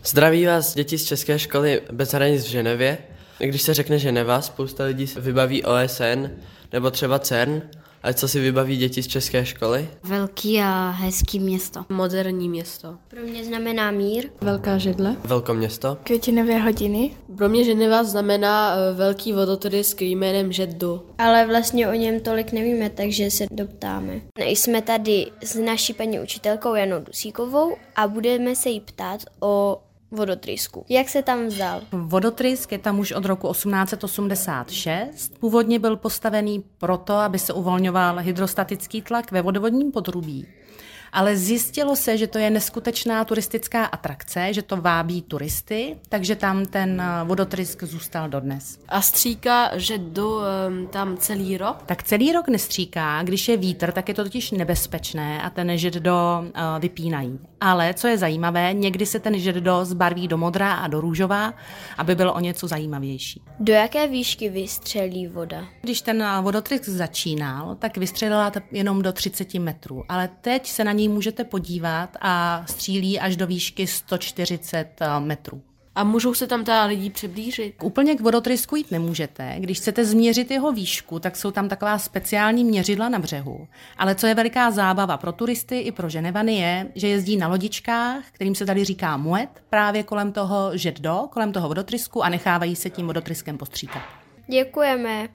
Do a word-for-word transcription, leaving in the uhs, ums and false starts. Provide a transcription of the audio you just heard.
Zdraví vás děti z České školy bez hranic v Ženevě. Když se řekne Ženeva, spousta lidí vybaví O S N nebo třeba CERN, ale co si vybaví děti z České školy? Velký a hezký město. Moderní město. Pro mě znamená mír. Velká židle. Velkoměsto. Květinové hodiny. Pro mě Ženeva znamená velký vodotrysk jménem Jet d'eau. Ale vlastně o něm tolik nevíme, takže se doptáme. Jsme tady s naší paní učitelkou Janou Dusíkovou a budeme se jí ptát o vodotrysku. Jak se tam vzal? Vodotrysk je tam už od roku osmnáct set osmdesát šest. Původně byl postavený proto, aby se uvolňoval hydrostatický tlak ve vodovodním potrubí. Ale zjistilo se, že to je neskutečná turistická atrakce, že to vábí turisty, takže tam ten vodotrysk zůstal dodnes. A stříká Jet d'eau tam celý rok? Tak celý rok nestříká, když je vítr, tak je to totiž nebezpečné a ten Jet d'eau vypínají. Ale co je zajímavé, někdy se ten Jet d'eau zbarví do modrá a do růžová, aby bylo o něco zajímavější. Do jaké výšky vystřelí voda? Když ten vodotrysk začínal, tak vystřelila jenom do třicet metrů, ale teď se na něj můžete podívat a střílí až do výšky sto čtyřicet metrů. A můžou se tam teda lidi přiblížit? Úplně k vodotrysku jít nemůžete. Když chcete změřit jeho výšku, tak jsou tam taková speciální měřidla na břehu. Ale co je veliká zábava pro turisty i pro Ženevany je, že jezdí na lodičkách, kterým se tady říká muet, právě kolem toho Jet d'eau, kolem toho vodotrysku a nechávají se tím vodotryskem postříkat. Děkujeme.